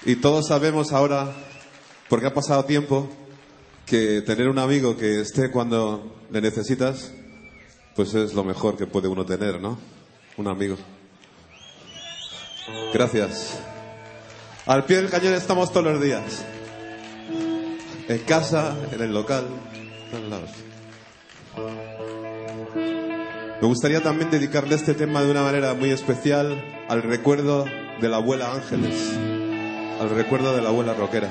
Y todos sabemos ahora, porque ha pasado tiempo, que tener un amigo que esté cuando le necesitas, pues es lo mejor que puede uno tener, ¿no? Un amigo. Gracias. Al pie del cañón estamos todos los días. En casa, en el local, en todos lados. Me gustaría también dedicarle este tema de una manera muy especial al recuerdo de la abuela Ángeles, al recuerdo de la abuela rockera.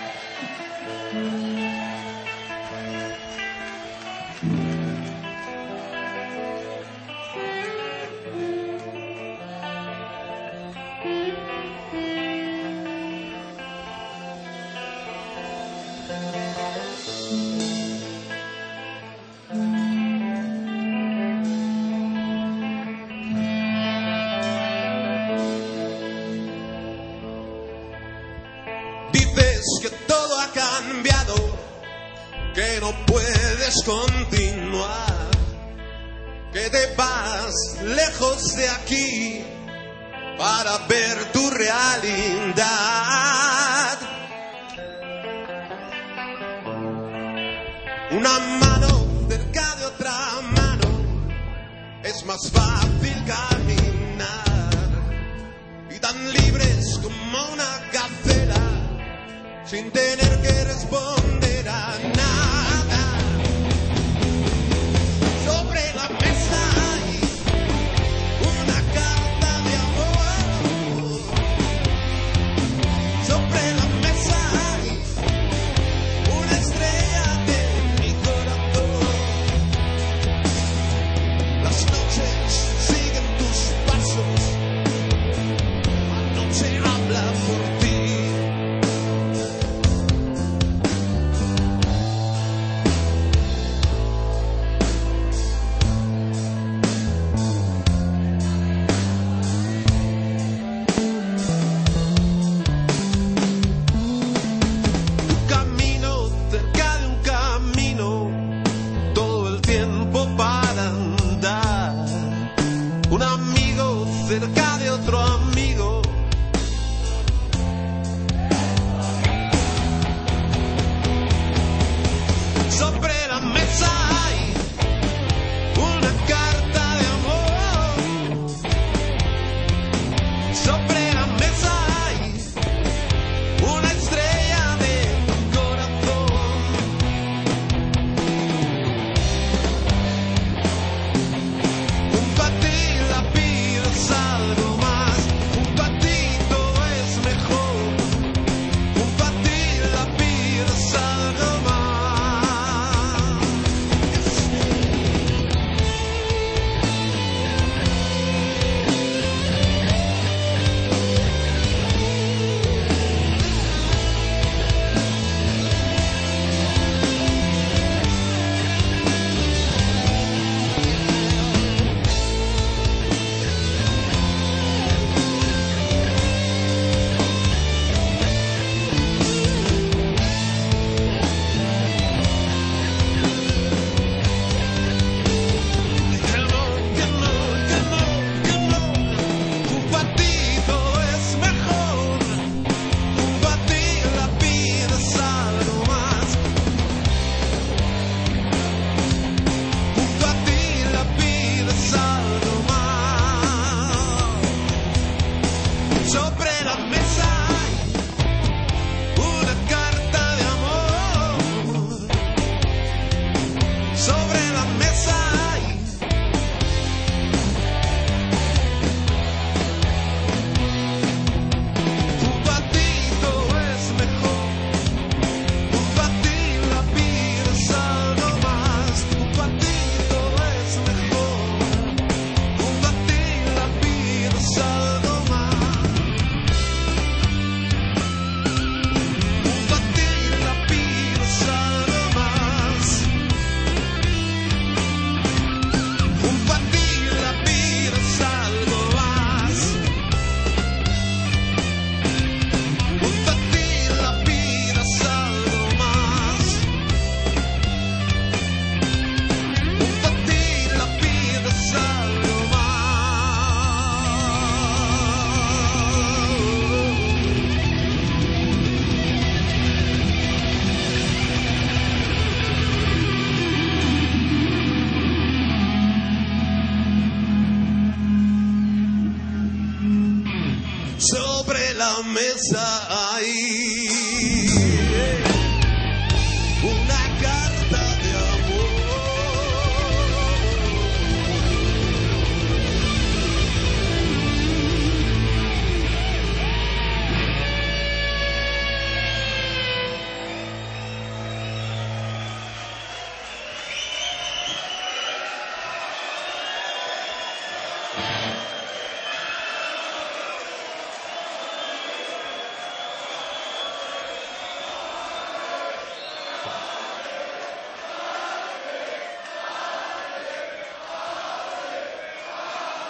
Continuar, que te vas lejos de aquí para ver tu realidad. Una mano cerca de otra mano es más fácil caminar, y tan libres como una gacela sin tener que responder a nada. Sobre la mesa hay una carta de amor. Sobre la mesa hay una estrella de mi corazón. Las noches siguen tus pasos. La noche habla por ti. Cerca de otro amigo, sobre la mesa hay una carta de amor. Sobre la mesa hay una estrella de tu corazón. Junto a ti la pido algo más, junto a sobre la mesa hay una carta de amor.